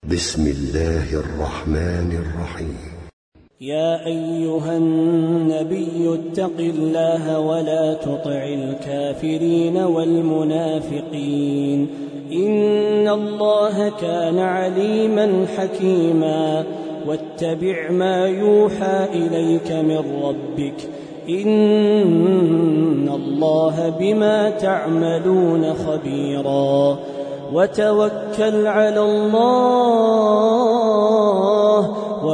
بسم الله الرحمن الرحيم. يا أيها النبي اتق الله ولا تطع الكافرين والمنافقين إن الله كان عليما حكيما واتبع ما يوحى إليك من ربك إن الله بما تعملون خبيرا وتوكل على الله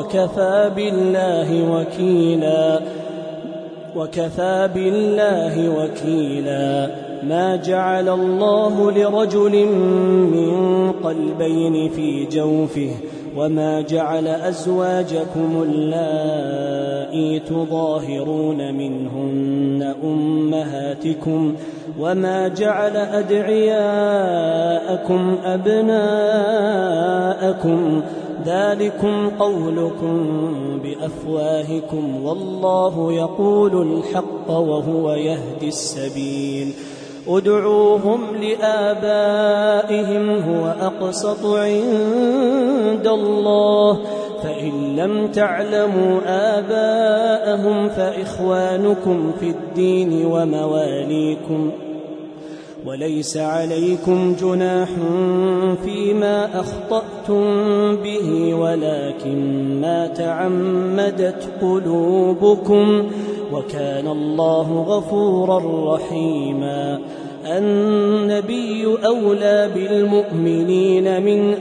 وكفى بالله وكيلا ما جعل الله لرجل من قلبين في جوفه وما جعل أزواجكم اللائي تظاهرون منهن أمهاتكم وما جعل أدعياءكم أبناءكم ذلكم قولكم بأفواهكم والله يقول الحق وهو يهدي السبيل ادعوهم لآبائهم هو أقسط عند الله فإن لم تعلموا آباءهم فإخوانكم في الدين ومواليكم وليس عليكم جناح فيما أخطأتم به ولكن ما تعمدت قلوبكم وكان الله غفورا رحيما النبي أولى بالمؤمنين من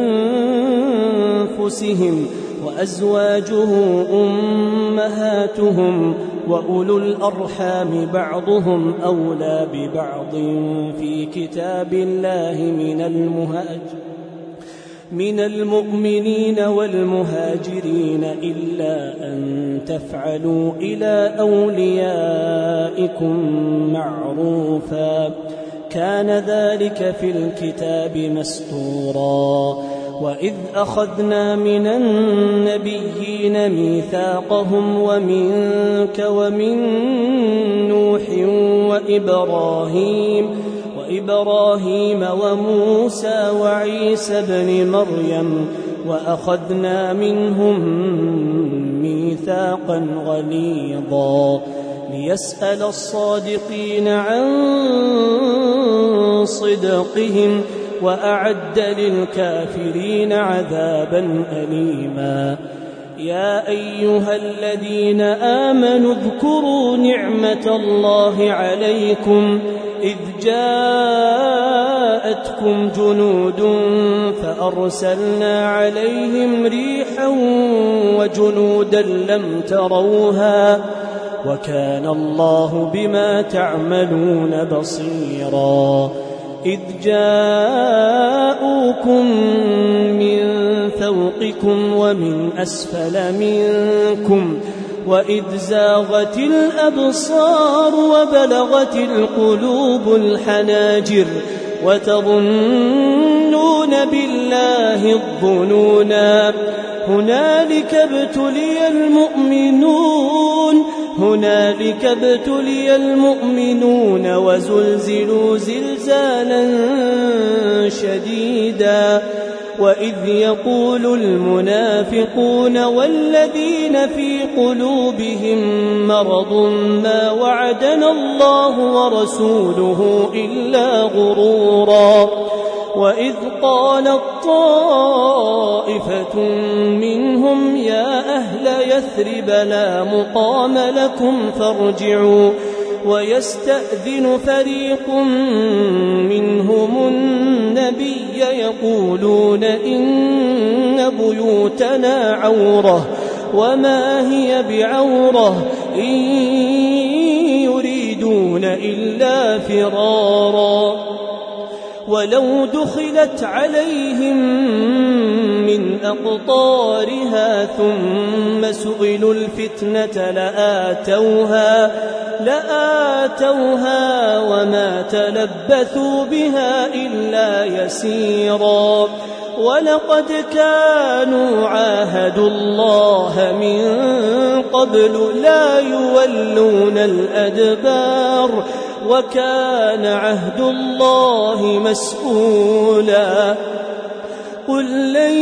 أنفسهم وأزواجه أمهاتهم وأولو الأرحام بعضهم أولى ببعض في كتاب الله من المؤمنين والمهاجرين إلا أن تفعلوا إلى أوليائكم معروفا كان ذلك في الكتاب مسطورا وإذ أخذنا من النبيين ميثاقهم ومنك ومن نوح وإبراهيم وموسى وعيسى بن مريم وأخذنا منهم ميثاقا غليظا ليسأل الصادقين عن صدقهم وأعد للكافرين عذابا أليما يا أيها الذين آمنوا اذكروا نعمة الله عليكم إذ جاءتكم جنود فأرسلنا عليهم ريحا وجنودا لم تروها وكان الله بما تعملون بصيرا إذ جاءوكم من فوقكم ومن أسفل منكم وإذ زاغت الأبصار وبلغت القلوب الحناجر وتظنون بالله الظنونا هنالك ابتلي المؤمنون وزلزلوا زلزالا شديدا وإذ يقول المنافقون والذين في قلوبهم مرض ما وعدنا الله ورسوله إلا غرورا وإذ قالت طائفة منهم يا أهل يثرب لا مقام لكم فارجعوا ويستأذن فريق منهم النبي يقولون إن بيوتنا عورة وما هي بعورة إن يريدون إلا فرارا ولو دخلت عليهم من أقطارها ثم سئلوا الفتنة لآتوها وما تلبثوا بها إلا يسيرا ولقد كانوا عاهدوا الله من قبل لا يولون الأدبار وكان عهد الله مسؤولا قل لن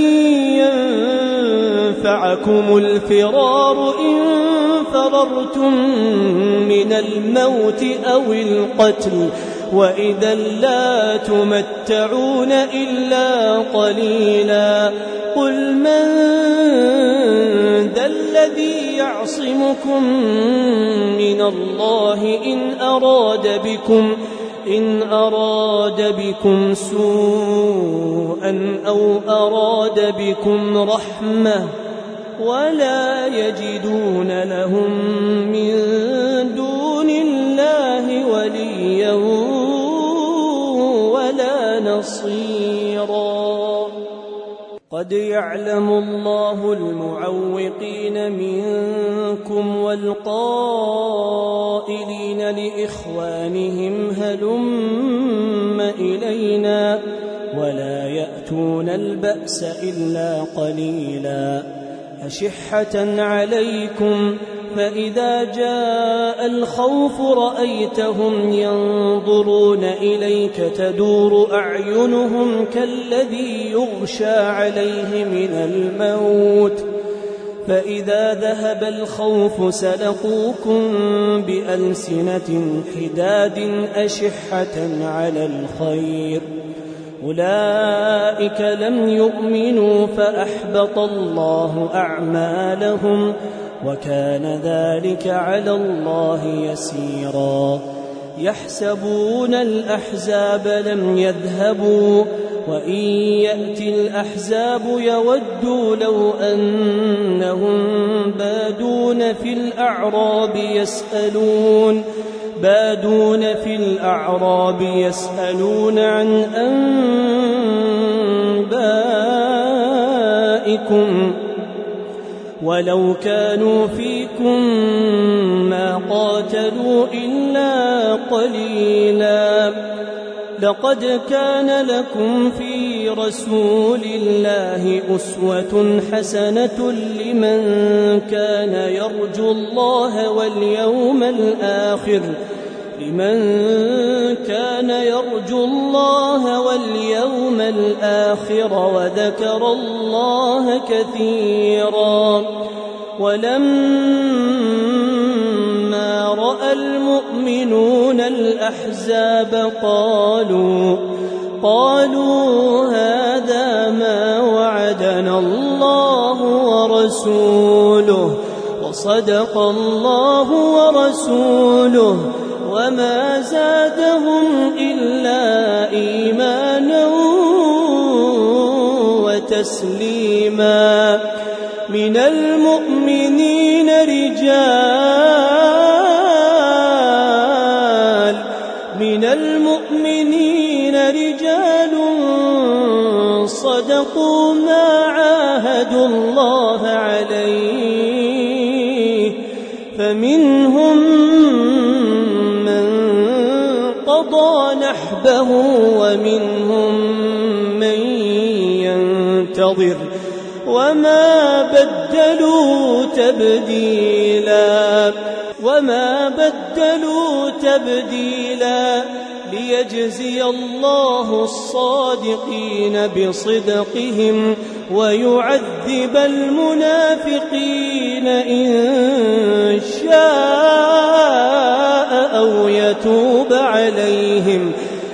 ينفعكم الفرار إن فررتم من الموت أو القتل وإذا لا تمتعون إلا قليلا قل من ذا الذي يعصمكم من الله إن أراد بكم سوءا أو أراد بكم رحمة ولا يجدون لهم من دون الله وليا ولا نصيرا قد يعلم الله المعوقين منكم والقائلين لإخوانهم هلم إلينا ولا يأتون البأس إلا قليلا أشحة عليكم فإذا جاء الخوف رأيتهم ينظرون إليك تدور أعينهم كالذي يغشى عليه من الموت فإذا ذهب الخوف سلقوكم بألسنة حداد أشحة على الخير أولئك لم يؤمنوا فأحبط الله أعمالهم وكان ذلك على الله يسيرا يحسبون الأحزاب لم يذهبوا وإن يأتي الأحزاب يودوا لو أنهم بادون في الأعراب يسألون عن أنبائكم ولو كانوا فيكم ما قاتلوا إلا قليلا لقد كان لكم في رسول الله أسوة حسنة لمن كان يرجو الله واليوم الآخر وذكر الله كثيرا ولما رأى المؤمنون الأحزاب قالوا هذا ما وعدنا الله ورسوله وصدق الله ورسوله وما زادهم إلا إيمانا وتسليما من المؤمنين رجال صدقوا ما عاهدوا الله عليه فمنهم من قضى نحبه ومنهم من ينتظر وما بدلوا تبديلا ليجزي الله الصادقين بصدقهم ويعذب المنافقين إن شاء أو يتوب عليهم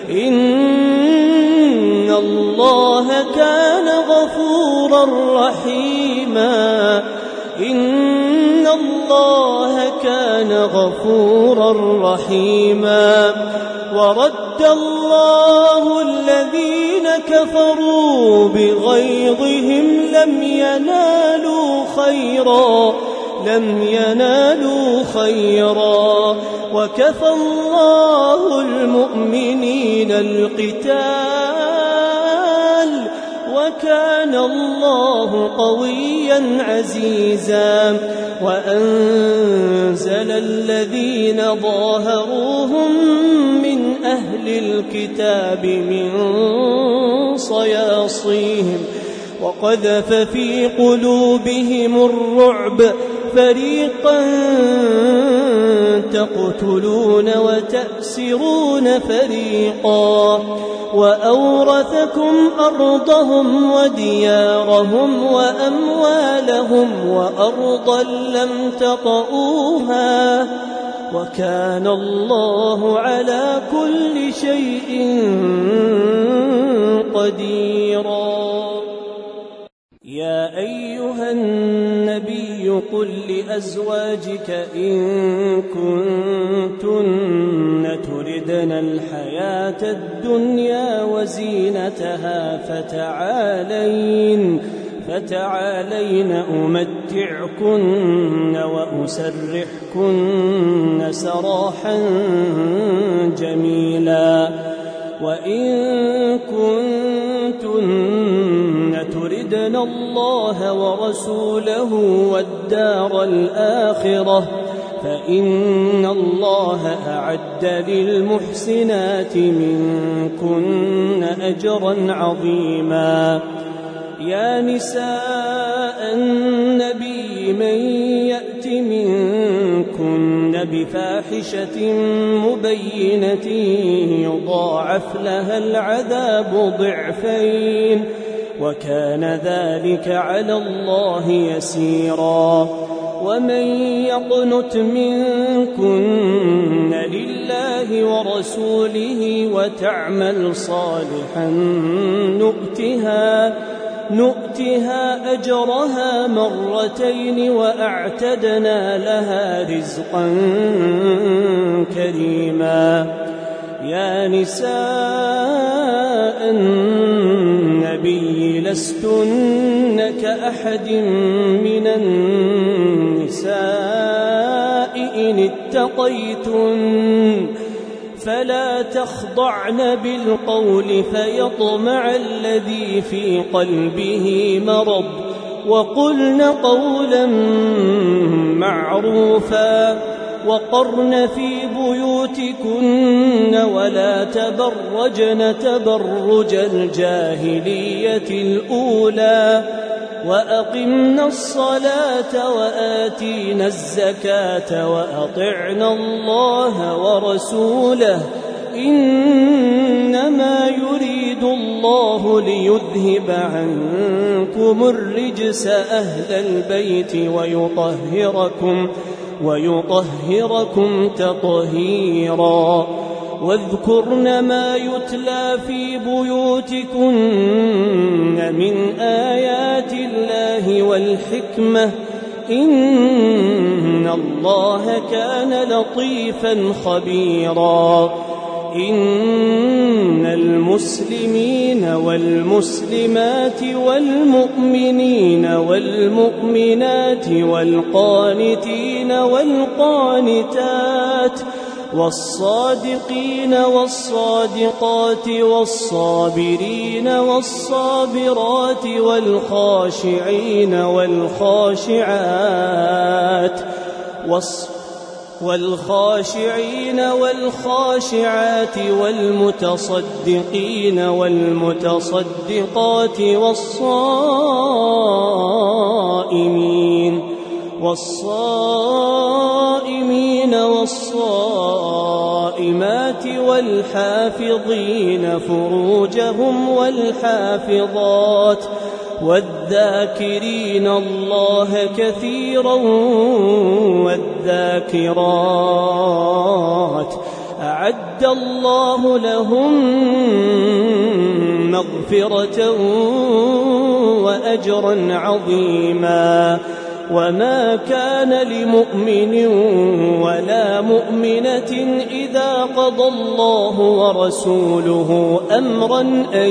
إن الله كان غفورا رحيما ورد الله الذين كفروا بغيظهم لم ينالوا خيرا وكفى الله المؤمنين القتال وكان الله قويا عزيزا وأنزل الذين ظاهروهم من أهل الكتاب من صياصيهم وقذف في قلوبهم الرعب فريقا تقتلون وتأسرون فريقا وأورثكم أرضهم وديارهم وأموالهم وأرضا لم تطئوها وكان الله على كل شيء قديرا. يا أيها النبي قل لأزواجك إن كنتن تردن الحياة الدنيا وزينتها فتعالين أمتعكن وأسرحكن سراحا جميلا. وإن كنتن تردن الله ورسوله والدار الآخرة فإن الله أعد للمحسنات منكن أجرا عظيما. يا نساء النبي من يأت منكن بفاحشة مبينة يضاعف لها العذاب ضعفين وكان ذلك على الله يسيرا. ومن يقنت منكن لله ورسوله وتعمل صالحا نؤتها أجرها مرتين وأعتدنا لها رزقا كريما. يا نساء النبي لستن كأحد من النساء إن اتقيتن فلا تخضعن بالقول فيطمع الذي في قلبه مرض وقلن قولا معروفا وقرن في بيوتكن ولا تبرجن تبرج الجاهلية الأولى وأقمنا الصلاة وآتينا الزكاة وأطعنا الله ورسوله إنما يريد الله ليذهب عنكم الرجس أهل البيت ويطهركم تطهيرا. واذكرن ما يتلى في بيوتكن من آيات الله والحكمة إن الله كان لطيفا خبيرا. إن المسلمين والمسلمات والمؤمنين والمؤمنات والقانتين والقانتات والصادقين والصادقات والصابرين والصابرات والخاشعين والخاشعات والمتصدقين والمتصدقات والصائمين والصائمات والحافظين فروجهم والحافظات والذاكرين الله كثيرا والذاكرات أعد الله لهم مغفرة وأجرا عظيما. وما كان لمؤمن ولا مؤمنة إذا قضى الله ورسوله أمرا أن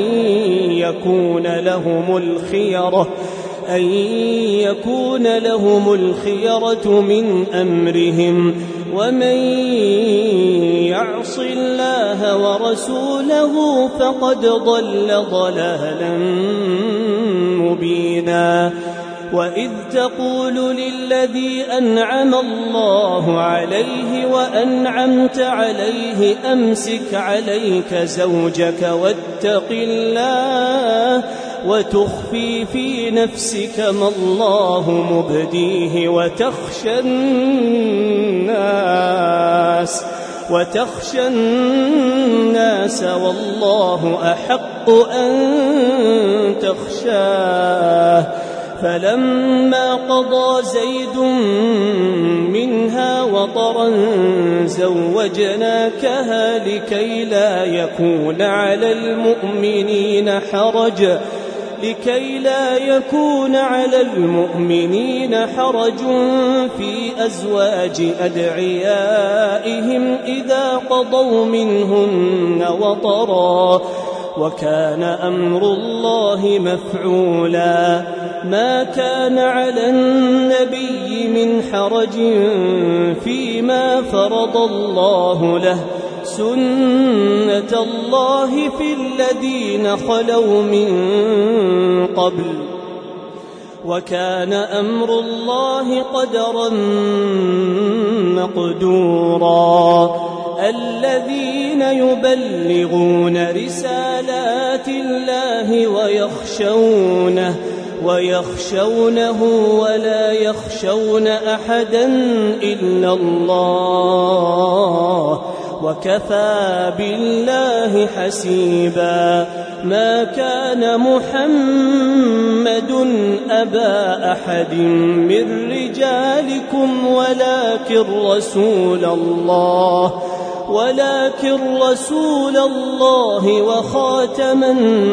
يكون لهم الخيرة من أمرهم ومن يعص الله ورسوله فقد ضل ضلالا مبينا. وإذ تقول للذي أنعم الله عليه وأنعمت عليه أمسك عليك زوجك وتخفي في نفسك ما الله مبديه وتخشى الناس والله أحق أن تخشاه. فلما قضى زيد منها وطرا زوجناكها لكي لا يكون على المؤمنين حرج في أزواج أدعيائهم إذا قضوا منهن وطرا، وكان أمر الله مفعولا. ما كان على النبي من حرج فيما فرض الله له، سنة الله في الذين خلوا من قبل، وكان أمر الله قدرا مقدورا. الذين يبلغون رسالات الله ويخشونه ولا يخشون أحدا إلا الله، وكفى بالله حسيبا. ما كان محمد أبا أحد من رجالكم ولكن رسول الله وخاتم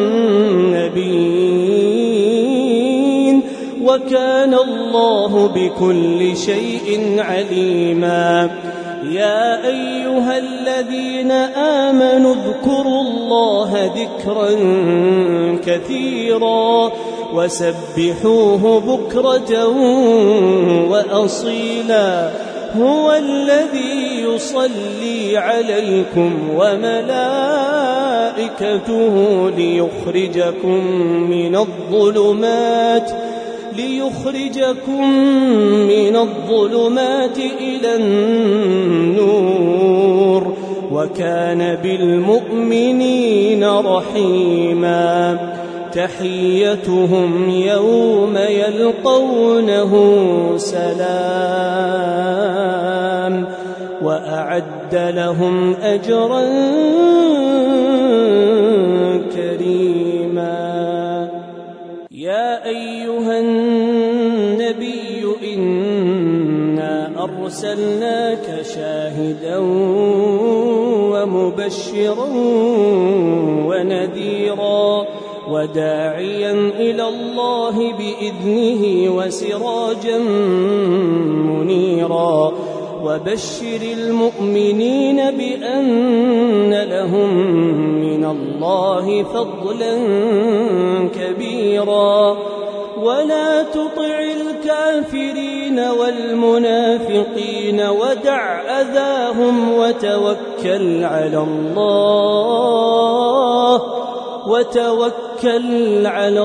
النبيين، وكان الله بكل شيء عليما. يا أيها الذين آمنوا اذكروا الله ذكرا كثيرا وسبحوه بكرة وأصيلا. هو الذي يصلي عليكم وملائكته ليخرجكم من الظلمات إلى النور، وكان بالمؤمنين رحيما. تحيتهم يوم يلقونه سلام، وأعد لهم أجرا كريما. يا أيها النبي إنا أرسلناك شاهدا ومبشرا ونذيرا وداعيا إلى الله بإذنه وسراجا منيرا. وبشر المؤمنين بأن لهم من الله فضلا كبيرا. ولا تطع الكافرين والمنافقين ودع أذاهم وتوكل على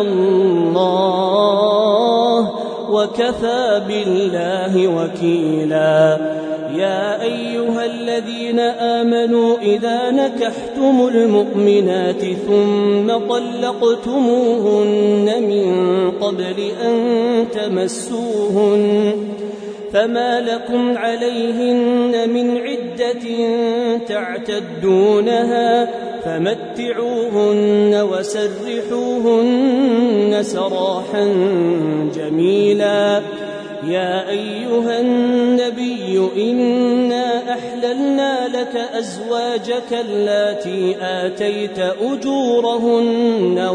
الله وكفى بالله وكيلا. يا أيها الذين آمنوا إذا نكحتم المؤمنات ثم طلقتموهن من قبل أن تمسوهن فما لكم عليهن من عدة تعتدونها فمتعوهن وسرحوهن سراحا جميلا. يا أيها النبي إنا أحللنا لك أزواجك اللاتي آتيت أجورهن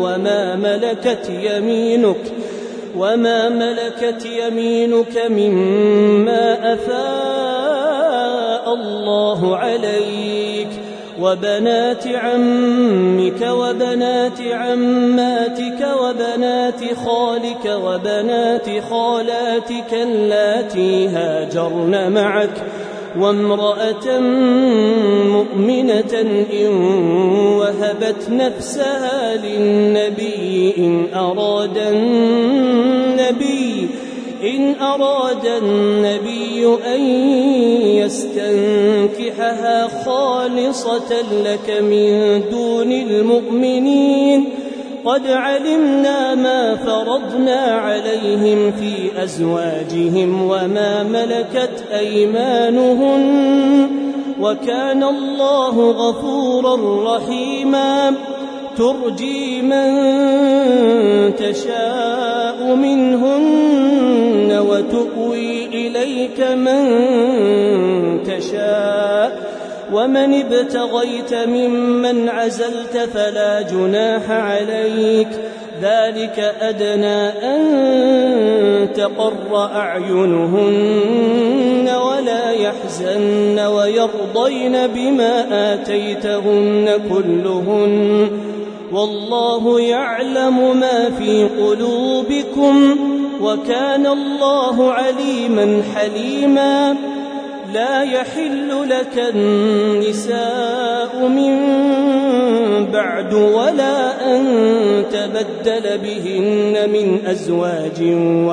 وما ملكت يمينك مما أفاء الله عليك وبنات عمك وبنات عماتك وبنات خالك وبنات خالاتك اللاتي هاجرن معك وامرأة مؤمنة إن وهبت نفسها للنبي إن أراد النبي أن يستنكحها خالصة لك من دون المؤمنين قد علمنا ما فرضنا عليهم في أزواجهم وما ملكت أيمانهم وكان الله غفورا رحيما ترجي من تشاء منهن وتؤوي إليك من تشاء ومن ابتغيت ممن عزلت فلا جناح عليك ذلك أدنى أن تقر أعينهن ولا يحزن ويرضين بما آتيتهن كلهن والله يعلم ما في قلوبكم وكان الله عليما حليما لا يحل لك النساء من بعد ولا أن تبدل بهن من أزواج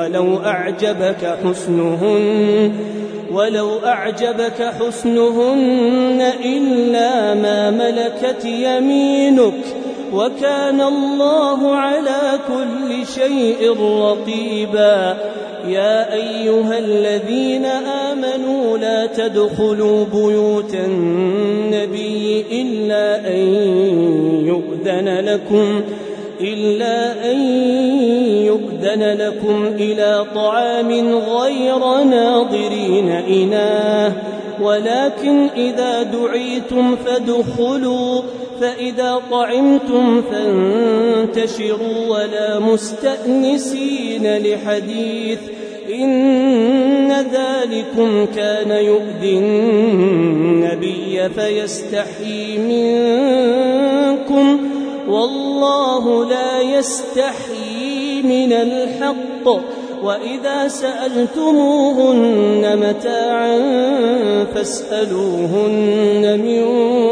ولو أعجبك حسنهن إلا ما ملكت يمينك وكان الله على كل شيء رقيبا يا أيها الذين آمنوا لا تدخلوا بيوت النبي إلا أن يؤذن لكم إلى طعام غير ناظرين إناه ولكن إذا دعيتم فادخلوا فإذا طعمتم فانتشروا ولا مستأنسين لحديث إن ذلكم كان يؤذي النبي فيستحيي منكم والله لا يستحيي من الحق وإذا سألتموهن متاعا فاسألوهن من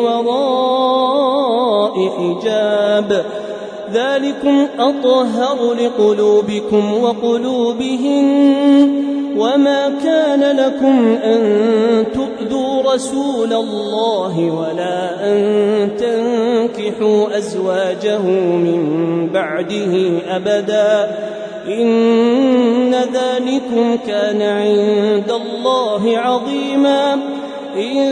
وراء حجاب ذلكم أطهر لقلوبكم وقلوبهن وما كان لكم أن تؤذوا رسول الله ولا أن تنكحوا أزواجه من بعده أبدا إن ذلكم كان عند الله عظيما إن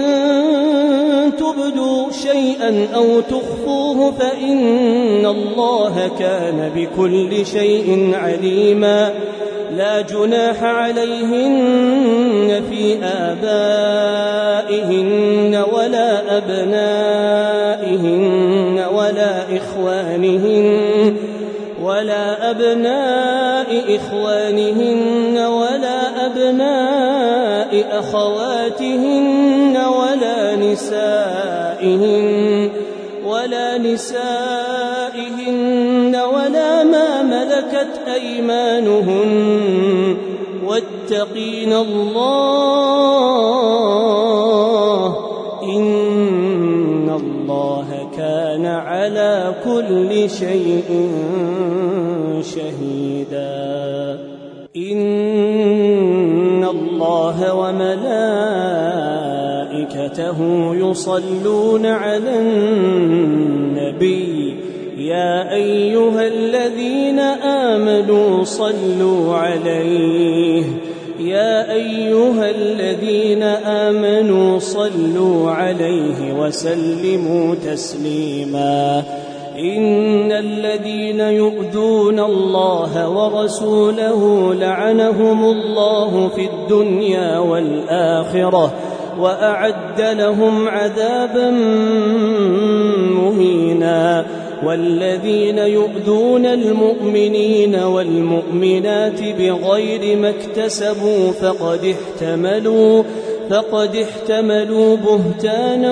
تبدوا شيئا أو تخفوه فإن الله كان بكل شيء عليما لا جناح عليهن في آبائهن ولا أبنائهن ولا أبناء إخوانهن ولا أبناء أخواتهن ولا نسائهن ولا ما ملكت أيمانهن واتقين الله إن الله كان على كل شيء شهيدا إن الله وملائكته يصلون على النبي يا أيها الذين آمنوا صلوا عليه وسلموا تسليما إن الذين يؤذون الله ورسوله لعنهم الله في الدنيا والآخرة وأعد لهم عذابا مهينا والذين يؤذون المؤمنين والمؤمنات بغير ما اكتسبوا فقد احتملوا بهتانا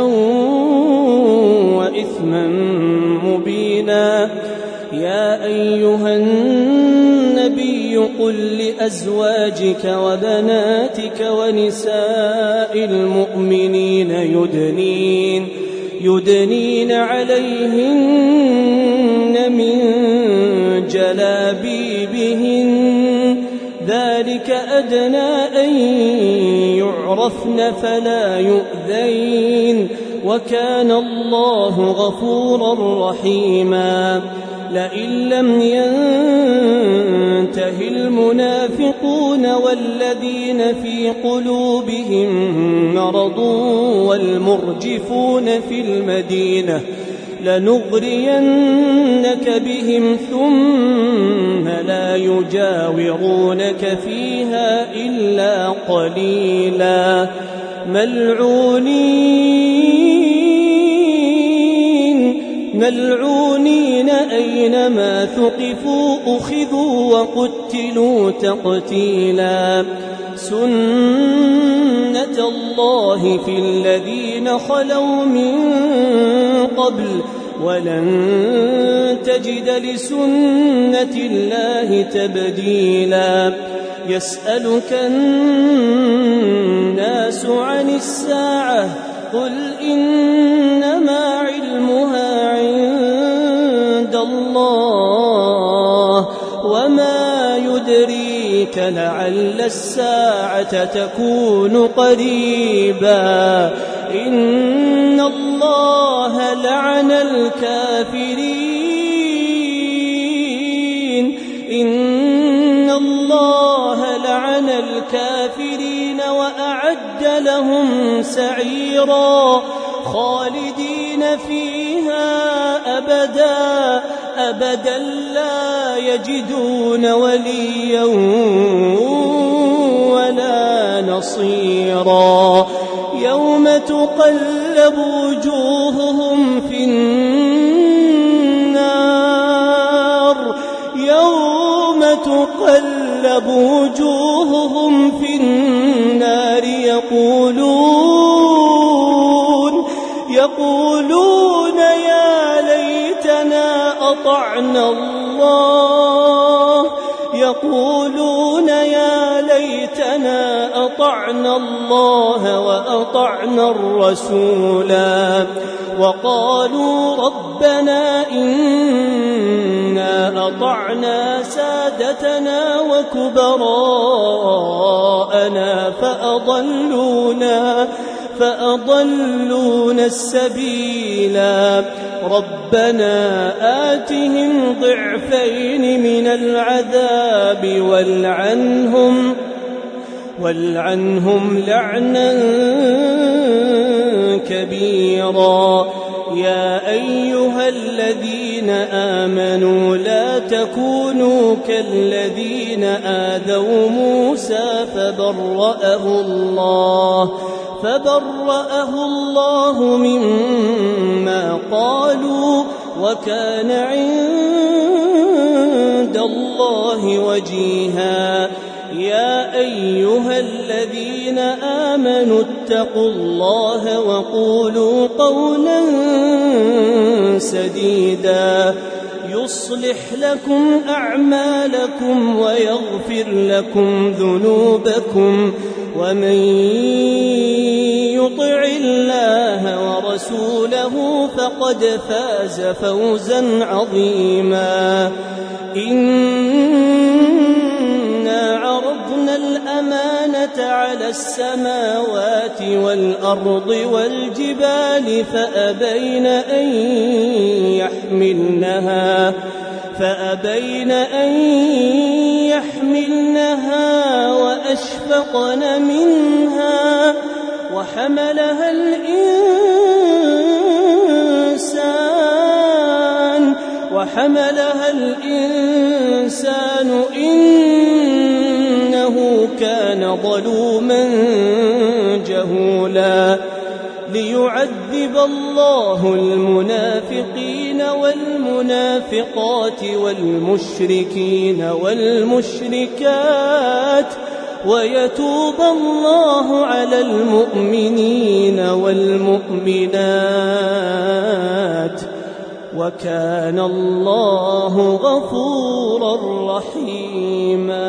وإثما مبينا يا أيها النبي قل لأزواجك وبناتك ونساء المؤمنين يدنين عليهن من جلابيبهن ذلك أدنى أن يعرفن فلا يؤذين وكان الله غفورا رحيما لئن لم ينته المنافقون والذين في قلوبهم مرض والمرجفون في المدينة لنغرينك بهم ثم لا يجاورونك فيها إلا قليلا ملعونين أينما ثقفوا أخذوا وقتلوا تقتيلا سنة الله في الذين خلوا من قبل ولن تجد لسنة الله تبديلا يسألك الناس عن الساعة قل إنما علمها عند الله وما يدريك لعل الساعة تكون قريبا إن الله لعن الكافرين وأعد لهم سعيرا خالدين فيها أبدا لا يجدون وليا ولا نصيرا يوم تقلب وجوههم في النار يقولون يا ليتنا أطعنا الله وأطعنا الرسولا وقالوا ربنا إنا أطعنا سادتنا وكبراءنا فأضلونا السبيلا ربنا آتهم ضعفين من العذاب والعنهم لعنا كبيرا يا أيها الذين آمنوا لا تكونوا كالذين آذوا موسى فبرأه الله مما قالوا وكان عند الله وجيها يا أيها الذين آمنوا اتقوا الله وقولوا قولا سديدا يصلح لكم أعمالكم ويغفر لكم ذنوبكم ومن يطع الله ورسوله فقد فاز فوزا عظيما إنا عرضنا الأمانة على السماوات والأرض والجبال فأبين أن يحملنها وأشفقن منها وحملها الإنسان إنه كان ظلوما جهولا ليعذب الله المنافقين والمنافقات والمشركين والمشركات ويتوب الله على المؤمنين والمؤمنات وكان الله غفورا رحيما